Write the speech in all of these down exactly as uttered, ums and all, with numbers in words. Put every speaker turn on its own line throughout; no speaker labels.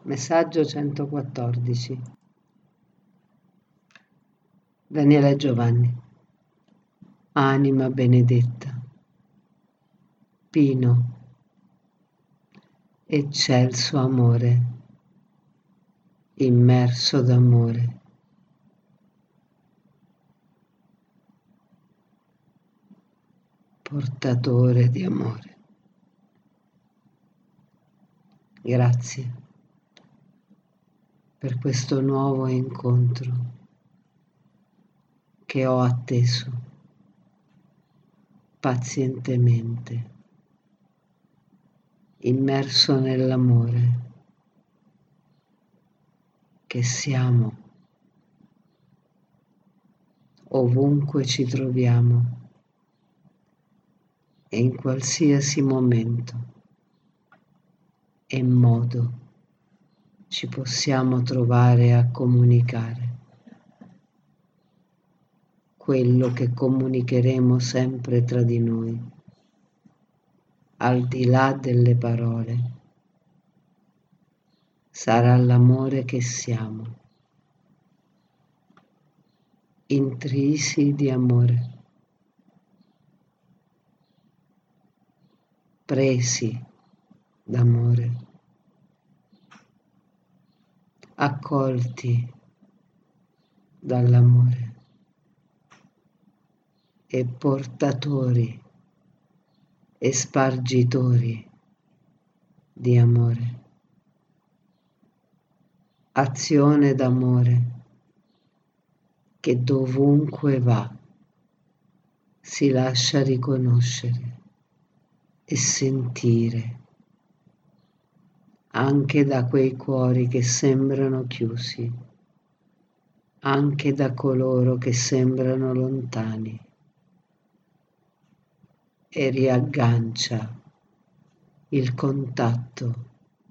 Messaggio centoquattordici. Daniele Giovanni. Anima benedetta, Pino, eccelso amore, immerso d'amore. Portatore di amore. Grazie per questo nuovo incontro che ho atteso pazientemente, immerso nell'amore che siamo ovunque ci troviamo e in qualsiasi momento e modo ci possiamo trovare a comunicare quello che comunicheremo sempre tra di noi, al di là delle parole. Sarà l'amore che siamo, intrisi di amore, presi d'amore, accolti dall'amore e portatori e spargitori di amore. Azione d'amore che dovunque va si lascia riconoscere e sentire anche da quei cuori che sembrano chiusi, anche da coloro che sembrano lontani, e riaggancia il contatto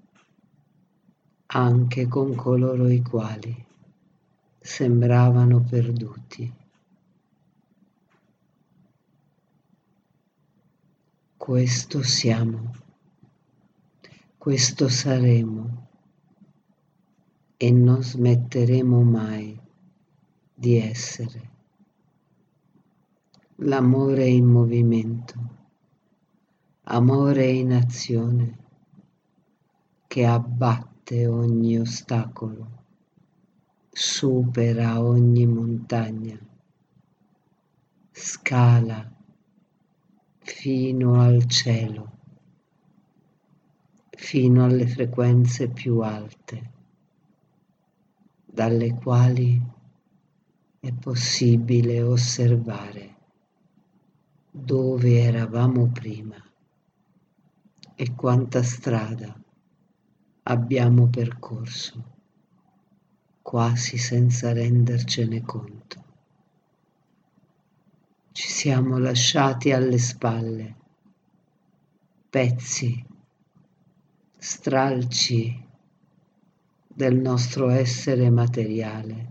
anche con coloro i quali sembravano perduti. Questo siamo, questo saremo e non smetteremo mai di essere. L'amore in movimento, amore in azione che abbatte ogni ostacolo, supera ogni montagna, scala fino al cielo, fino alle frequenze più alte, dalle quali è possibile osservare dove eravamo prima e quanta strada abbiamo percorso, quasi senza rendercene conto. Ci siamo lasciati alle spalle pezzi, stralci del nostro essere materiale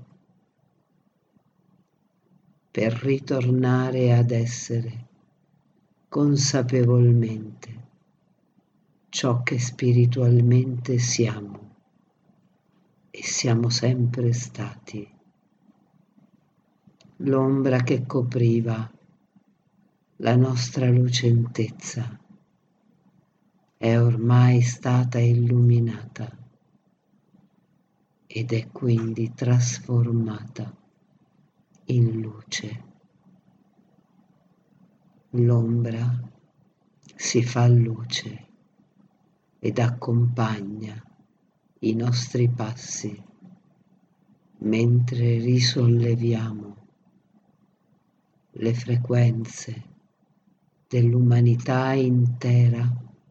per ritornare ad essere consapevolmente ciò che spiritualmente siamo e siamo sempre stati. L'ombra che copriva la nostra lucentezza è ormai stata illuminata ed è quindi trasformata in luce. L'ombra si fa luce ed accompagna i nostri passi mentre risolleviamo le frequenze dell'umanità intera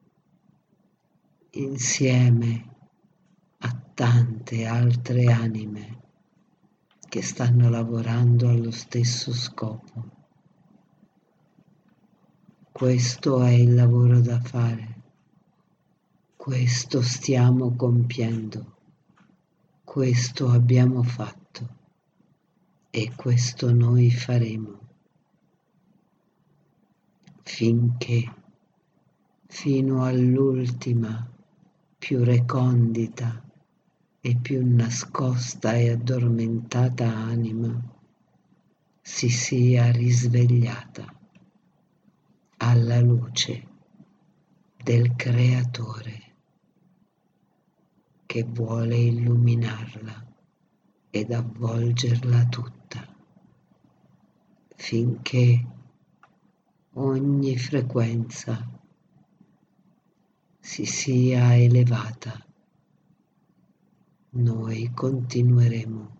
insieme a tante altre anime che stanno lavorando allo stesso scopo. Questo è il lavoro da fare, questo stiamo compiendo, questo abbiamo fatto e questo noi faremo, finché, fino all'ultima, più recondita e più nascosta e addormentata anima si sia risvegliata alla luce del Creatore che vuole illuminarla ed avvolgerla tutta, finché ogni frequenza si sia elevata. Noi continueremo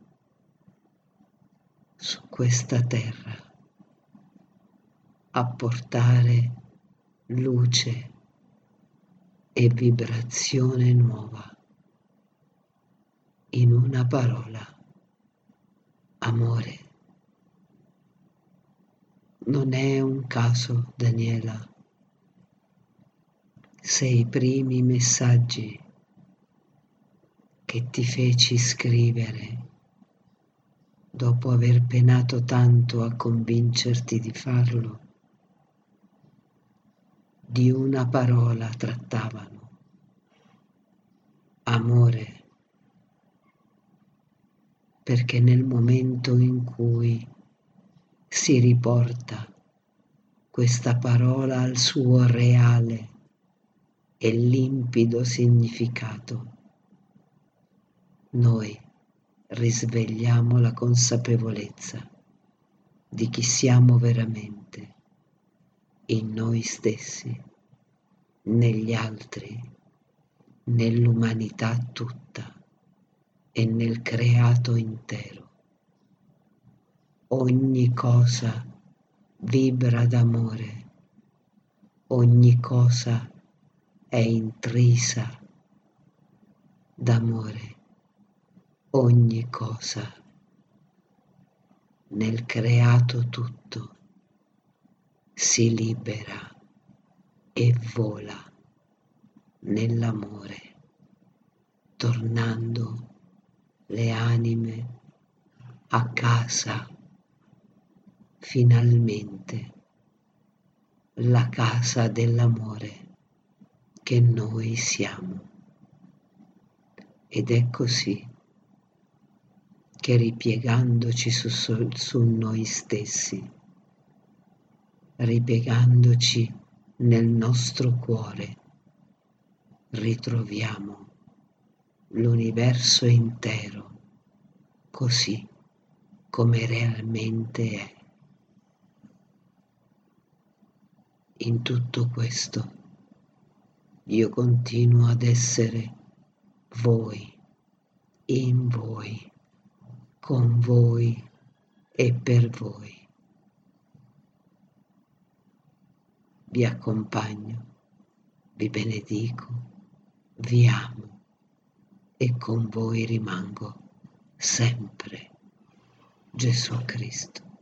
su questa terra a portare luce e vibrazione nuova. In una parola, amore. Non è un caso, Daniela, se i primi messaggi che ti feci scrivere dopo aver penato tanto a convincerti di farlo, di una parola trattavano: amore. Perché nel momento in cui si riporta questa parola al suo reale e limpido significato, noi risvegliamo la consapevolezza di chi siamo veramente in noi stessi, negli altri, nell'umanità tutta e nel creato intero. Ogni cosa vibra d'amore, ogni cosa è intrisa d'amore, ogni cosa nel creato tutto si libera e vola nell'amore, tornando le anime a casa, finalmente, la casa dell'amore che noi siamo. Ed è così che, ripiegandoci su, su, su noi stessi, ripiegandoci nel nostro cuore, ritroviamo l'universo intero così come realmente è. In tutto questo io continuo ad essere voi, in voi, con voi e per voi. Vi accompagno, vi benedico, vi amo e con voi rimango sempre. Gesù Cristo.